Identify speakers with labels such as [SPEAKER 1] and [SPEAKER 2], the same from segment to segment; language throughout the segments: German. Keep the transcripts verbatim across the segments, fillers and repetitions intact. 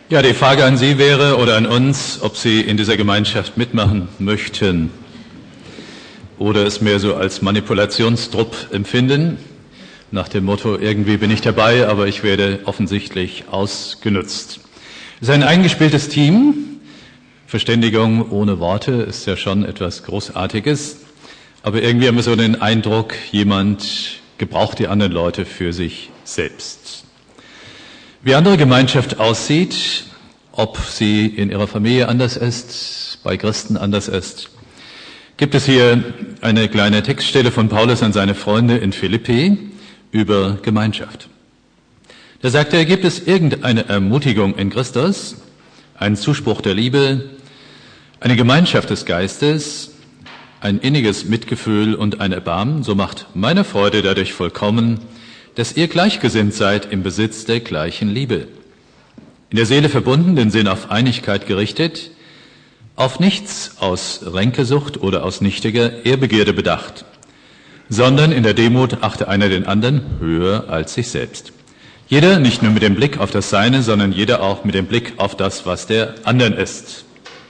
[SPEAKER 1] Ja, die Frage an Sie wäre oder an uns, ob Sie in dieser Gemeinschaft mitmachen möchten oder es mehr so als Manipulationstrupp empfinden, nach dem Motto, irgendwie bin ich dabei, aber ich werde offensichtlich ausgenutzt. Es ist ein eingespieltes Team. Verständigung ohne Worte ist ja schon etwas Großartiges, aber irgendwie haben wir so den Eindruck, jemand gebraucht die anderen Leute für sich selbst. Wie andere Gemeinschaft aussieht, ob sie in ihrer Familie anders ist, bei Christen anders ist, gibt es hier eine kleine Textstelle von Paulus an seine Freunde in Philippi über Gemeinschaft. Da sagt er, gibt es irgendeine Ermutigung in Christus, einen Zuspruch der Liebe, eine Gemeinschaft des Geistes, ein inniges Mitgefühl und ein Erbarmen, so macht meine Freude dadurch vollkommen, dass ihr gleichgesinnt seid im Besitz der gleichen Liebe. In der Seele verbunden, den Sinn auf Einigkeit gerichtet, auf nichts aus Ränkesucht oder aus nichtiger Ehrbegierde bedacht, sondern in der Demut achte einer den anderen höher als sich selbst. Jeder nicht nur mit dem Blick auf das Seine, sondern jeder auch mit dem Blick auf das, was der anderen ist.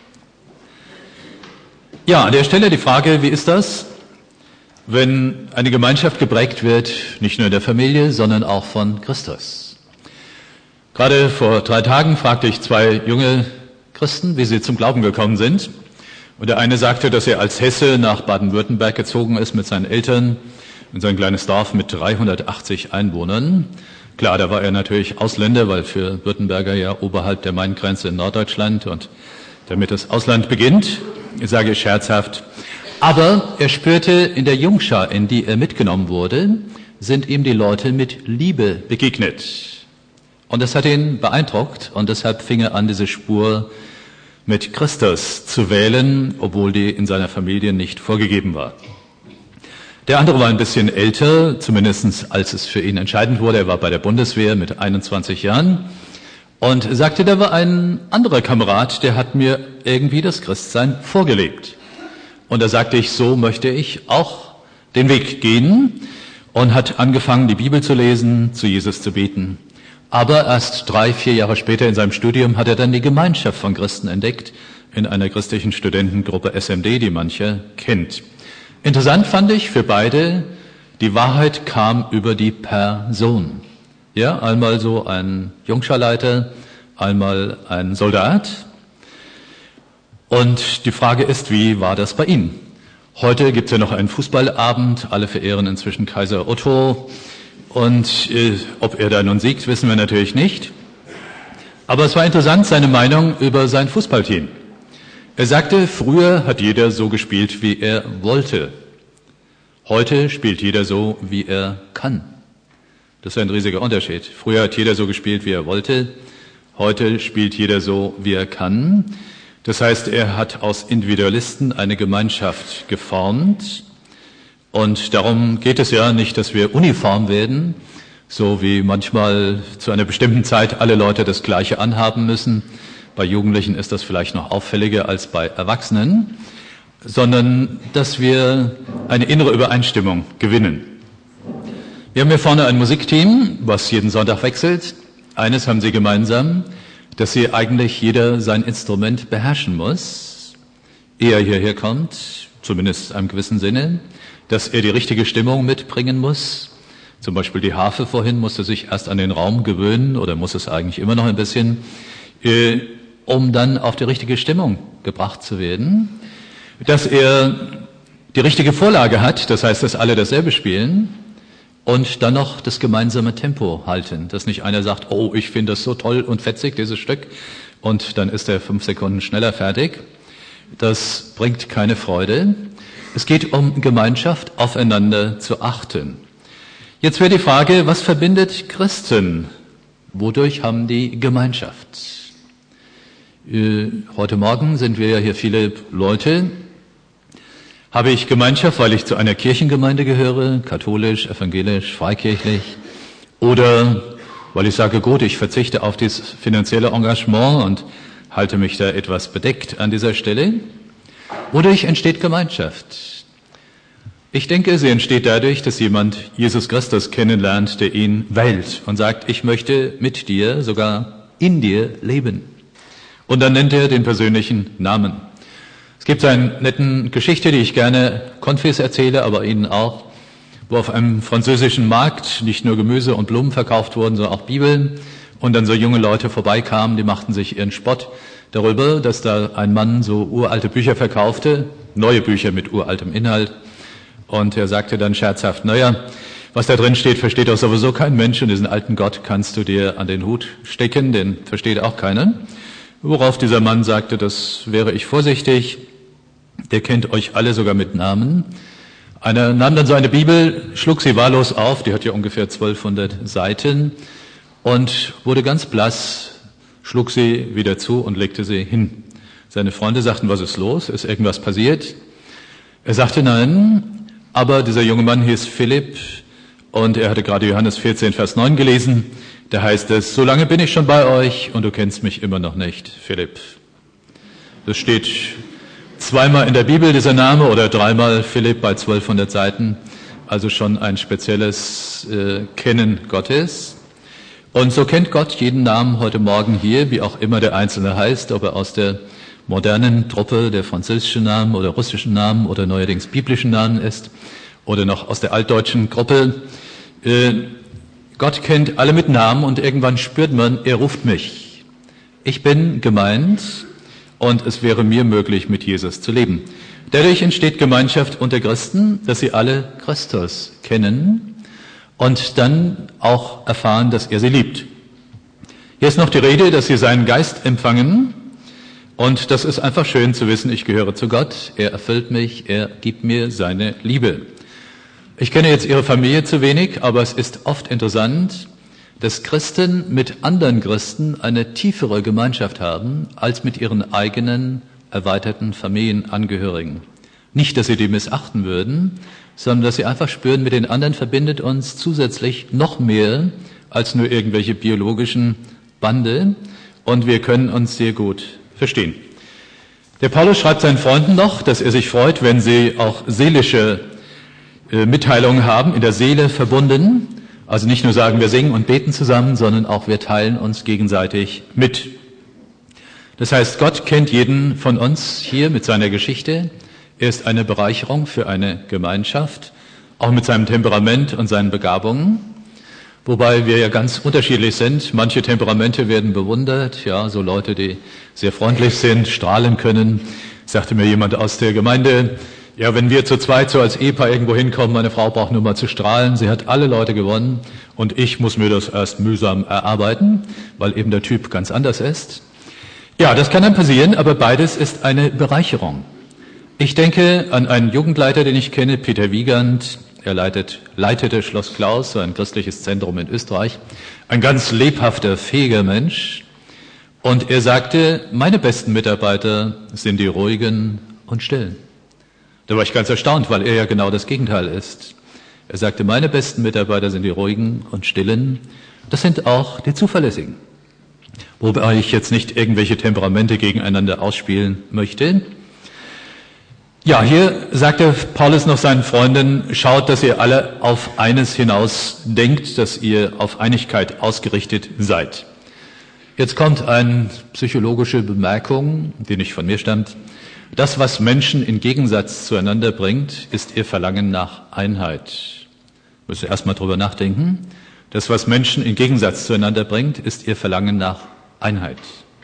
[SPEAKER 1] Ja, an der Stelle die Frage, wie ist das, wenn eine Gemeinschaft geprägt wird, nicht nur in der Familie, sondern auch von Christus? Gerade vor drei Tagen fragte ich zwei junge Christen, wie sie zum Glauben gekommen sind. Und der eine sagte, dass er als Hesse nach Baden-Württemberg gezogen ist mit seinen Eltern in sein kleines Dorf mit dreihundertachtzig Einwohnern. Klar, da war er natürlich Ausländer, weil für Württemberger ja oberhalb der Main-Grenze in Norddeutschland und damit das Ausland beginnt, sage ich scherzhaft. Aber er spürte, in der Jungschar, in die er mitgenommen wurde, sind ihm die Leute mit Liebe begegnet. Und das hat ihn beeindruckt und deshalb fing er an, diese Spur mit Christus zu wählen, obwohl die in seiner Familie nicht vorgegeben war. Der andere war ein bisschen älter, zumindest als es für ihn entscheidend wurde. Er war bei der Bundeswehr mit einundzwanzig Jahren und sagte, da war ein anderer Kamerad, der hat mir irgendwie das Christsein vorgelebt. Und da sagte ich, so möchte ich auch den Weg gehen, und hat angefangen, die Bibel zu lesen, zu Jesus zu beten. Aber erst drei, vier Jahre später in seinem Studium hat er dann die Gemeinschaft von Christen entdeckt, in einer christlichen Studentengruppe S M D, die mancher kennt. Interessant fand ich für beide, die Wahrheit kam über die Person. Ja, einmal so ein Jungscharleiter, einmal ein Soldat. Und die Frage ist, wie war das bei Ihnen? Heute gibt es ja noch einen Fußballabend, alle verehren inzwischen Kaiser Otto. Und äh, ob er da nun siegt, wissen wir natürlich nicht. Aber es war interessant, seine Meinung über sein Fußballteam. Er sagte, früher hat jeder so gespielt, wie er wollte. Heute spielt jeder so, wie er kann. Das ist ein riesiger Unterschied. Früher hat jeder so gespielt, wie er wollte. Heute spielt jeder so, wie er kann. Das heißt, er hat aus Individualisten eine Gemeinschaft geformt. Und darum geht es ja nicht, dass wir uniform werden, so wie manchmal zu einer bestimmten Zeit alle Leute das Gleiche anhaben müssen. Bei Jugendlichen ist das vielleicht noch auffälliger als bei Erwachsenen, sondern dass wir eine innere Übereinstimmung gewinnen. Wir haben hier vorne ein Musikteam, was jeden Sonntag wechselt. Eines haben sie gemeinsam, dass sie eigentlich jeder sein Instrument beherrschen muss, ehe er hierher kommt, zumindest in einem gewissen Sinne, dass er die richtige Stimmung mitbringen muss. Zum Beispiel die Harfe vorhin musste sich erst an den Raum gewöhnen, oder muss es eigentlich immer noch ein bisschen, äh, um dann auf die richtige Stimmung gebracht zu werden. Dass er die richtige Vorlage hat, das heißt, dass alle dasselbe spielen, und dann noch das gemeinsame Tempo halten. Dass nicht einer sagt, oh, ich finde das so toll und fetzig, dieses Stück, und dann ist er fünf Sekunden schneller fertig. Das bringt keine Freude. Es geht um Gemeinschaft, aufeinander zu achten. Jetzt wäre die Frage, was verbindet Christen? Wodurch haben die Gemeinschaft? Heute Morgen sind wir ja hier viele Leute. Habe ich Gemeinschaft, weil ich zu einer Kirchengemeinde gehöre, katholisch, evangelisch, freikirchlich? Oder weil ich sage, gut, ich verzichte auf dieses finanzielle Engagement und halte mich da etwas bedeckt an dieser Stelle? Wodurch entsteht Gemeinschaft? Ich denke, sie entsteht dadurch, dass jemand Jesus Christus kennenlernt, der ihn wählt und sagt, ich möchte mit dir sogar in dir leben. Und dann nennt er den persönlichen Namen. Es gibt eine nette Geschichte, die ich gerne Konfis erzähle, aber Ihnen auch, wo auf einem französischen Markt nicht nur Gemüse und Blumen verkauft wurden, sondern auch Bibeln. Und dann so junge Leute vorbeikamen, die machten sich ihren Spott darüber, dass da ein Mann so uralte Bücher verkaufte, neue Bücher mit uraltem Inhalt. Und er sagte dann scherzhaft, naja, was da drin steht, versteht doch sowieso kein Mensch, und diesen alten Gott kannst du dir an den Hut stecken, den versteht auch keiner. Worauf dieser Mann sagte, das wäre ich vorsichtig, der kennt euch alle sogar mit Namen. Einer nahm dann so eine Bibel, schlug sie wahllos auf, die hat ja ungefähr zwölfhundert Seiten, und wurde ganz blass, schlug sie wieder zu und legte sie hin. Seine Freunde sagten, was ist los? Ist irgendwas passiert? Er sagte, nein, aber dieser junge Mann hieß Philipp und er hatte gerade Johannes vierzehn, Vers neun gelesen. Da heißt es, so lange bin ich schon bei euch und du kennst mich immer noch nicht, Philipp. Das steht zweimal in der Bibel, dieser Name, oder dreimal Philipp bei zwölfhundert Seiten. Also schon ein spezielles äh, Kennen Gottes. Und so kennt Gott jeden Namen heute Morgen hier, wie auch immer der Einzelne heißt, ob er aus der modernen Truppe der französischen Namen oder russischen Namen oder neuerdings biblischen Namen ist oder noch aus der altdeutschen Gruppe. Äh, Gott kennt alle mit Namen und irgendwann spürt man, er ruft mich. Ich bin gemeint und es wäre mir möglich, mit Jesus zu leben. Dadurch entsteht Gemeinschaft unter Christen, dass sie alle Christus kennen und dann auch erfahren, dass er sie liebt. Hier ist noch die Rede, dass sie seinen Geist empfangen. Und das ist einfach schön zu wissen, ich gehöre zu Gott, er erfüllt mich, er gibt mir seine Liebe. Ich kenne jetzt Ihre Familie zu wenig, aber es ist oft interessant, dass Christen mit anderen Christen eine tiefere Gemeinschaft haben, als mit ihren eigenen erweiterten Familienangehörigen. Nicht, dass sie die missachten würden, sondern dass sie einfach spüren, mit den anderen verbindet uns zusätzlich noch mehr als nur irgendwelche biologischen Bande und wir können uns sehr gut verstehen. Der Paulus schreibt seinen Freunden noch, dass er sich freut, wenn sie auch seelische äh, Mitteilungen haben, in der Seele verbunden. Also nicht nur sagen, wir singen und beten zusammen, sondern auch wir teilen uns gegenseitig mit. Das heißt, Gott kennt jeden von uns hier mit seiner Geschichte. Er ist eine Bereicherung für eine Gemeinschaft, auch mit seinem Temperament und seinen Begabungen. Wobei wir ja ganz unterschiedlich sind. Manche Temperamente werden bewundert, ja, so Leute, die sehr freundlich sind, strahlen können. Sagte mir jemand aus der Gemeinde, ja, wenn wir zu zweit so als Ehepaar irgendwo hinkommen, meine Frau braucht nur mal zu strahlen, sie hat alle Leute gewonnen und ich muss mir das erst mühsam erarbeiten, weil eben der Typ ganz anders ist. Ja, das kann dann passieren, aber beides ist eine Bereicherung. Ich denke an einen Jugendleiter, den ich kenne, Peter Wiegand. Er leitet, leitete Schloss Klaus, so ein christliches Zentrum in Österreich. Ein ganz lebhafter, fähiger Mensch. Und er sagte, meine besten Mitarbeiter sind die Ruhigen und Stillen. Da war ich ganz erstaunt, weil er ja genau das Gegenteil ist. Er sagte, meine besten Mitarbeiter sind die Ruhigen und Stillen. Das sind auch die Zuverlässigen. Wobei ich jetzt nicht irgendwelche Temperamente gegeneinander ausspielen möchte. Ja, hier sagt der Paulus noch seinen Freunden, schaut, dass ihr alle auf eines hinaus denkt, dass ihr auf Einigkeit ausgerichtet seid. Jetzt kommt eine psychologische Bemerkung, die nicht von mir stammt. Das, was Menschen in Gegensatz zueinander bringt, ist ihr Verlangen nach Einheit. Müsst ihr erstmal drüber nachdenken. Das, was Menschen in Gegensatz zueinander bringt, ist ihr Verlangen nach Einheit.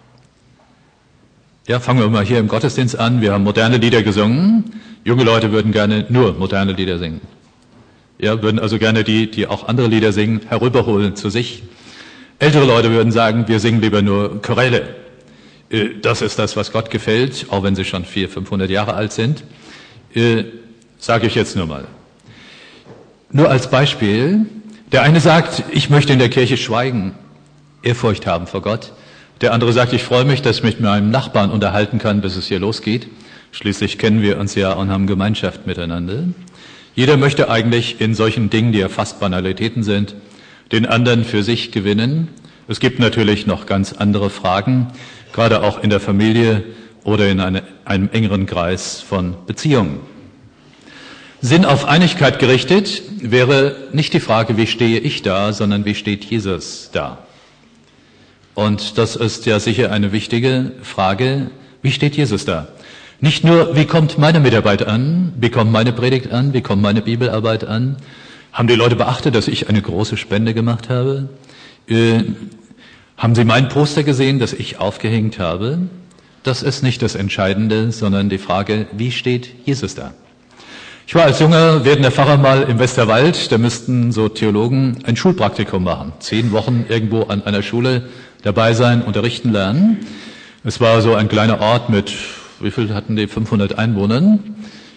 [SPEAKER 1] Ja, fangen wir mal hier im Gottesdienst an. Wir haben moderne Lieder gesungen. Junge Leute würden gerne nur moderne Lieder singen. Ja, würden also gerne die, die auch andere Lieder singen, herüberholen zu sich. Ältere Leute würden sagen, wir singen lieber nur Choräle. Das ist das, was Gott gefällt, auch wenn sie schon vierhundert, fünfhundert Jahre alt sind. Äh, sage ich jetzt nur mal. Nur als Beispiel. Der eine sagt, ich möchte in der Kirche schweigen, Ehrfurcht haben vor Gott. Der andere sagt, ich freue mich, dass ich mich mit meinem Nachbarn unterhalten kann, bis es hier losgeht. Schließlich kennen wir uns ja und haben Gemeinschaft miteinander. Jeder möchte eigentlich in solchen Dingen, die ja fast Banalitäten sind, den anderen für sich gewinnen. Es gibt natürlich noch ganz andere Fragen, gerade auch in der Familie oder in eine, einem engeren Kreis von Beziehungen. Sinn auf Einigkeit gerichtet wäre nicht die Frage, wie stehe ich da, sondern wie steht Jesus da. Und das ist ja sicher eine wichtige Frage. Wie steht Jesus da? Nicht nur, wie kommt meine Mitarbeit an? Wie kommt meine Predigt an? Wie kommt meine Bibelarbeit an? Haben die Leute beachtet, dass ich eine große Spende gemacht habe? Äh, haben sie mein Poster gesehen, das ich aufgehängt habe? Das ist nicht das Entscheidende, sondern die Frage, wie steht Jesus da? Ich war als junger, werdender Pfarrer mal im Westerwald, da müssten so Theologen ein Schulpraktikum machen. Zehn Wochen irgendwo an einer Schule dabei sein, unterrichten lernen. Es war so ein kleiner Ort mit, wie viel hatten die, fünfhundert Einwohnern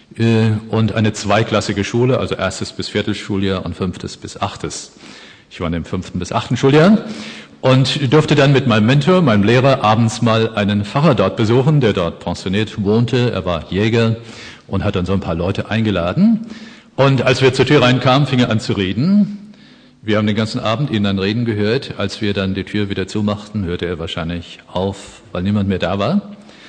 [SPEAKER 1] und eine zweiklassige Schule, also erstes bis viertes Schuljahr und fünftes bis achtes. Ich war in dem fünften bis achten Schuljahr und durfte dann mit meinem Mentor, meinem Lehrer, abends mal einen Pfarrer dort besuchen, der dort pensioniert wohnte. Er war Jäger und hat dann so ein paar Leute eingeladen. Und als wir zur Tür reinkamen, fing er an zu reden. Wir haben den ganzen Abend ihn dann reden gehört. Als wir dann die Tür wieder zumachten, hörte er wahrscheinlich auf, weil niemand mehr da war.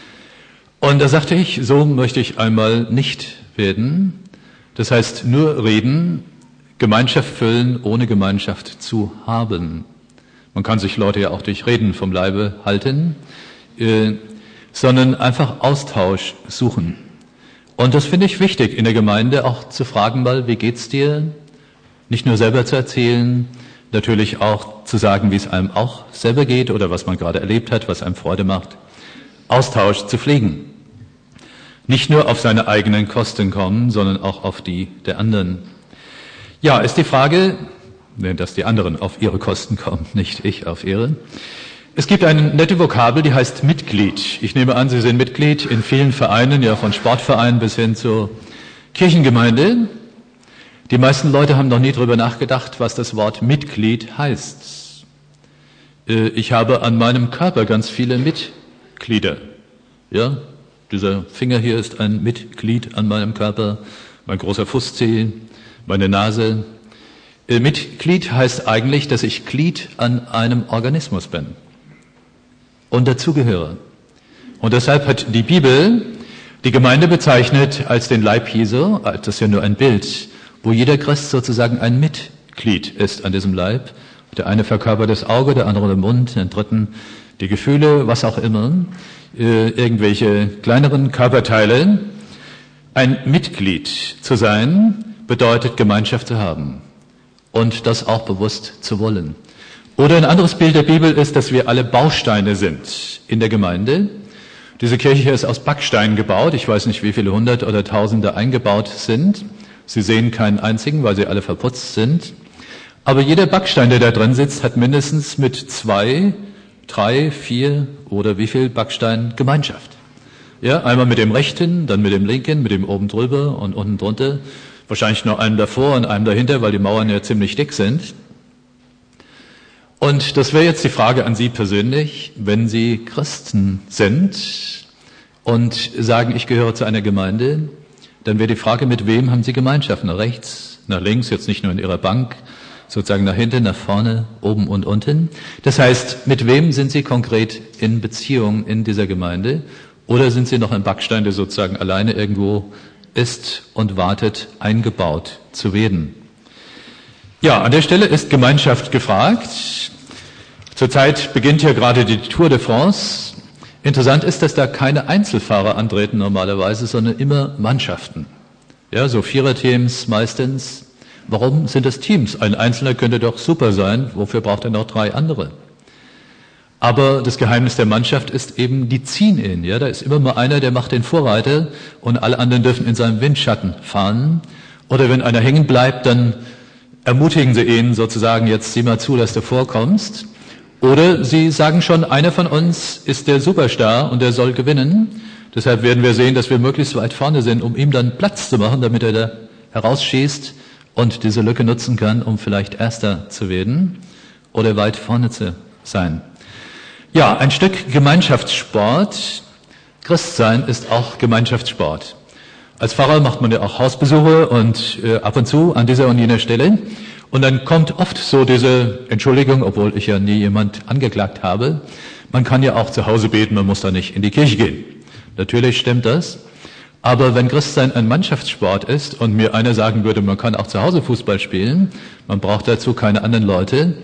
[SPEAKER 1] Und da sagte ich, so möchte ich einmal nicht werden. Das heißt, nur reden, Gemeinschaft füllen, ohne Gemeinschaft zu haben. Man kann sich Leute ja auch durch Reden vom Leibe halten, äh, sondern einfach Austausch suchen. Und das finde ich wichtig in der Gemeinde, auch zu fragen mal, wie geht's dir? Nicht nur selber zu erzählen, natürlich auch zu sagen, wie es einem auch selber geht oder was man gerade erlebt hat, was einem Freude macht. Austausch zu pflegen. Nicht nur auf seine eigenen Kosten kommen, sondern auch auf die der anderen. Ja, ist die Frage, dass die anderen auf ihre Kosten kommen, nicht ich auf ihre. Es gibt eine nette Vokabel, die heißt Mitglied. Ich nehme an, Sie sind Mitglied in vielen Vereinen, ja von Sportvereinen bis hin zur Kirchengemeinde. Die meisten Leute haben noch nie darüber nachgedacht, was das Wort Mitglied heißt. Ich habe an meinem Körper ganz viele Mitglieder. Ja, dieser Finger hier ist ein Mitglied an meinem Körper, mein großer Fußzeh, meine Nase. Mitglied heißt eigentlich, dass ich Glied an einem Organismus bin und dazugehöre. Und deshalb hat die Bibel die Gemeinde bezeichnet als den Leib Jesu, das ist ja nur ein Bild, wo jeder Christ sozusagen ein Mitglied ist an diesem Leib. Der eine verkörpert das Auge, der andere den Mund, der dritten die Gefühle, was auch immer, äh, irgendwelche kleineren Körperteile. Ein Mitglied zu sein bedeutet, Gemeinschaft zu haben und das auch bewusst zu wollen. Oder ein anderes Bild der Bibel ist, dass wir alle Bausteine sind in der Gemeinde. Diese Kirche ist aus Backsteinen gebaut. Ich weiß nicht, wie viele hundert oder tausende eingebaut sind. Sie sehen keinen einzigen, weil sie alle verputzt sind. Aber jeder Backstein, der da drin sitzt, hat mindestens mit zwei, drei, vier oder wie viel Backstein Gemeinschaft. Ja, einmal mit dem rechten, dann mit dem linken, mit dem oben drüber und unten drunter. Wahrscheinlich noch einem davor und einem dahinter, weil die Mauern ja ziemlich dick sind. Und das wäre jetzt die Frage an Sie persönlich, wenn Sie Christen sind und sagen, ich gehöre zu einer Gemeinde, dann wäre die Frage, mit wem haben Sie Gemeinschaft? Nach rechts, nach links, jetzt nicht nur in Ihrer Bank, sozusagen nach hinten, nach vorne, oben und unten. Das heißt, mit wem sind Sie konkret in Beziehung in dieser Gemeinde? Oder sind Sie noch ein Backstein, der sozusagen alleine irgendwo ist und wartet, eingebaut zu werden? Ja, an der Stelle ist Gemeinschaft gefragt. Zurzeit beginnt ja gerade die Tour de France. Interessant ist, dass da keine Einzelfahrer antreten normalerweise, sondern immer Mannschaften. Ja, so Viererteams meistens. Warum sind das Teams? Ein Einzelner könnte doch super sein. Wofür braucht er noch drei andere? Aber das Geheimnis der Mannschaft ist eben, die ziehen ihn. Ja, da ist immer mal einer, der macht den Vorreiter und alle anderen dürfen in seinem Windschatten fahren. Oder wenn einer hängen bleibt, dann ermutigen sie ihn sozusagen, jetzt sieh mal zu, dass du vorkommst. Oder sie sagen schon, einer von uns ist der Superstar und der soll gewinnen. Deshalb werden wir sehen, dass wir möglichst weit vorne sind, um ihm dann Platz zu machen, damit er da herausschießt und diese Lücke nutzen kann, um vielleicht Erster zu werden oder weit vorne zu sein. Ja, ein Stück Gemeinschaftssport. Christsein ist auch Gemeinschaftssport. Als Pfarrer macht man ja auch Hausbesuche und äh, ab und zu an dieser und jener Stelle. Und dann kommt oft so diese Entschuldigung, obwohl ich ja nie jemand angeklagt habe. Man kann ja auch zu Hause beten, man muss da nicht in die Kirche gehen. Natürlich stimmt das. Aber wenn Christsein ein Mannschaftssport ist und mir einer sagen würde, man kann auch zu Hause Fußball spielen, man braucht dazu keine anderen Leute,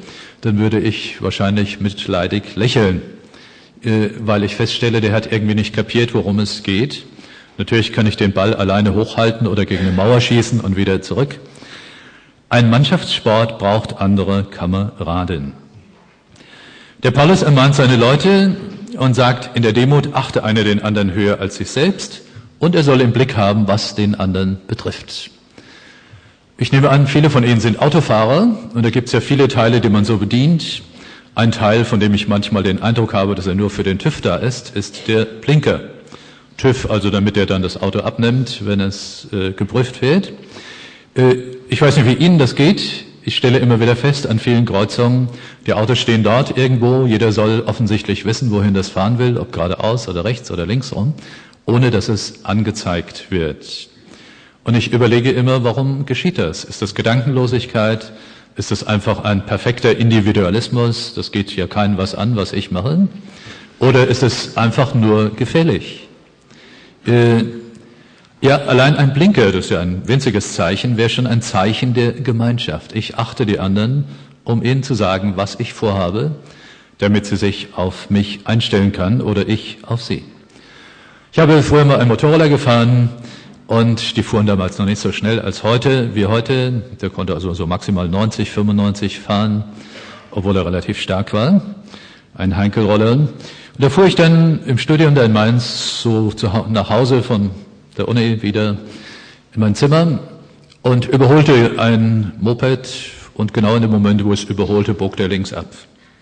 [SPEAKER 1] dann würde ich wahrscheinlich mitleidig lächeln, äh, weil ich feststelle, der hat irgendwie nicht kapiert, worum es geht. Natürlich kann ich den Ball alleine hochhalten oder gegen eine Mauer schießen und wieder zurück. Ein Mannschaftssport braucht andere Kameraden. Der Paulus ermahnt seine Leute und sagt, in der Demut achte einer den anderen höher als sich selbst und er soll im Blick haben, was den anderen betrifft. Ich nehme an, viele von Ihnen sind Autofahrer und da gibt es ja viele Teile, die man so bedient. Ein Teil, von dem ich manchmal den Eindruck habe, dass er nur für den TÜV da ist, ist der Blinker. TÜV, also damit er dann das Auto abnimmt, wenn es äh, geprüft wird. Äh, ich weiß nicht, wie Ihnen das geht. Ich stelle immer wieder fest, an vielen Kreuzungen, die Autos stehen dort irgendwo, jeder soll offensichtlich wissen, wohin das fahren will, ob geradeaus oder rechts oder links rum, ohne dass es angezeigt wird. Und ich überlege immer, warum geschieht das? Ist das Gedankenlosigkeit? Ist das einfach ein perfekter Individualismus? Das geht ja keinem was an, was ich mache. Oder ist es einfach nur gefährlich? Äh, ja, allein ein Blinker, das ist ja ein winziges Zeichen, wäre schon ein Zeichen der Gemeinschaft. Ich achte die anderen, um ihnen zu sagen, was ich vorhabe, damit sie sich auf mich einstellen kann oder ich auf sie. Ich habe früher mal einen Motorroller gefahren und die fuhren damals noch nicht so schnell als heute, wie heute. Der konnte also so maximal neunzig, fünfundneunzig fahren, obwohl er relativ stark war. Ein Heinkelroller. Und da fuhr ich dann im Studium da in Mainz so zu, nach Hause von der Uni wieder in mein Zimmer und überholte ein Moped und genau in dem Moment, wo es überholte, bog der links ab.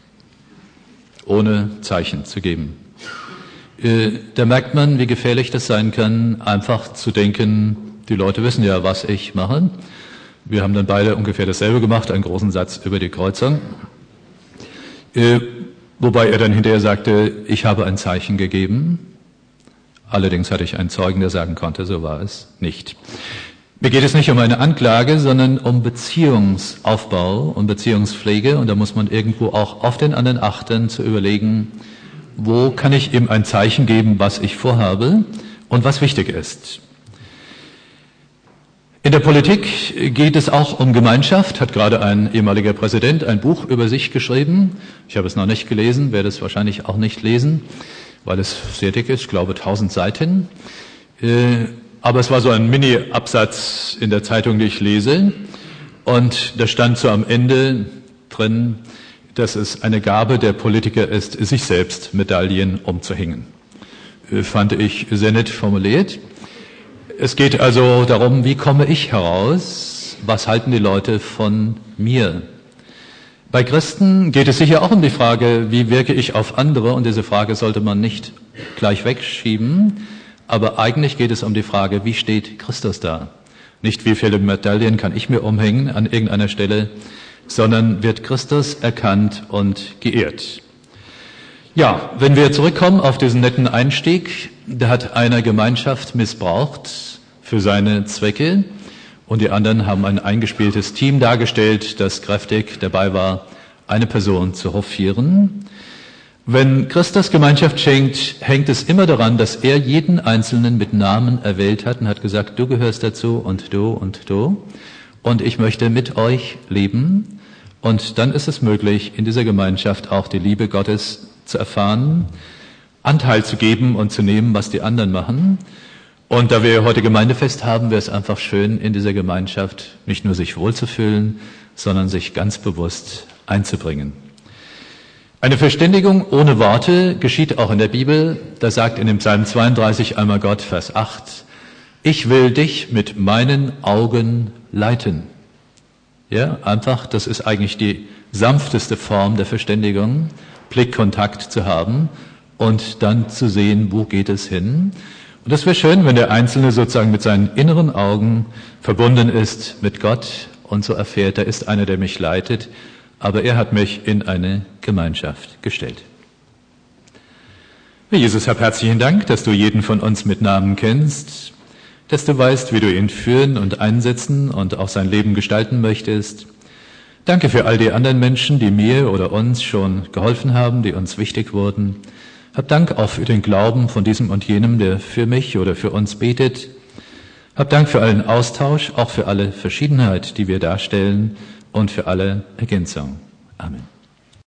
[SPEAKER 1] Ohne Zeichen zu geben. Äh, da merkt man, wie gefährlich das sein kann, einfach zu denken, die Leute wissen ja, was ich mache. Wir haben dann beide ungefähr dasselbe gemacht, einen großen Satz über die Kreuzung. Äh, wobei er dann hinterher sagte, ich habe ein Zeichen gegeben. Allerdings hatte ich einen Zeugen, der sagen konnte, so war es nicht. Mir geht es nicht um eine Anklage, sondern um Beziehungsaufbau und Beziehungspflege. Und da muss man irgendwo auch auf den anderen achten, zu überlegen, wo kann ich ihm ein Zeichen geben, was ich vorhabe und was wichtig ist. In der Politik geht es auch um Gemeinschaft, hat gerade ein ehemaliger Präsident ein Buch über sich geschrieben. Ich habe es noch nicht gelesen, werde es wahrscheinlich auch nicht lesen, weil es sehr dick ist, ich glaube tausend Seiten. Aber es war so ein Mini-Absatz in der Zeitung, die ich lese. Und da stand so am Ende drin, dass es eine Gabe der Politiker ist, sich selbst Medaillen umzuhängen. Fand ich sehr nett formuliert. Es geht also darum, wie komme ich heraus? Was halten die Leute von mir? Bei Christen geht es sicher auch um die Frage, wie wirke ich auf andere? Und diese Frage sollte man nicht gleich wegschieben. Aber eigentlich geht es um die Frage, wie steht Christus da? Nicht, wie viele Medaillen kann ich mir umhängen an irgendeiner Stelle, sondern wird Christus erkannt und geehrt. Ja, wenn wir zurückkommen auf diesen netten Einstieg, da hat einer Gemeinschaft missbraucht für seine Zwecke und die anderen haben ein eingespieltes Team dargestellt, das kräftig dabei war, eine Person zu hofieren. Wenn Christus Gemeinschaft schenkt, hängt es immer daran, dass er jeden Einzelnen mit Namen erwählt hat und hat gesagt, du gehörst dazu und du und du und ich möchte mit euch leben. Und dann ist es möglich, in dieser Gemeinschaft auch die Liebe Gottes zu erfahren, Anteil zu geben und zu nehmen, was die anderen machen. Und da wir heute Gemeindefest haben, wäre es einfach schön, in dieser Gemeinschaft nicht nur sich wohlzufühlen, sondern sich ganz bewusst einzubringen. Eine Verständigung ohne Worte geschieht auch in der Bibel. Da sagt in dem Psalm zweiunddreißig einmal Gott, Vers acht, ich will dich mit meinen Augen leiten. Ja, einfach, das ist eigentlich die sanfteste Form der Verständigung, Blickkontakt zu haben und dann zu sehen, wo geht es hin. Und das wäre schön, wenn der Einzelne sozusagen mit seinen inneren Augen verbunden ist mit Gott und so erfährt, da ist einer, der mich leitet, aber er hat mich in eine Gemeinschaft gestellt. Herr Jesus, hab herzlichen Dank, dass du jeden von uns mit Namen kennst, dass du weißt, wie du ihn führen und einsetzen und auch sein Leben gestalten möchtest. Danke für all die anderen Menschen, die mir oder uns schon geholfen haben, die uns wichtig wurden. Hab Dank auch für den Glauben von diesem und jenem, der für mich oder für uns betet. Hab Dank für allen Austausch, auch für alle Verschiedenheit, die wir darstellen und für alle Ergänzung. Amen.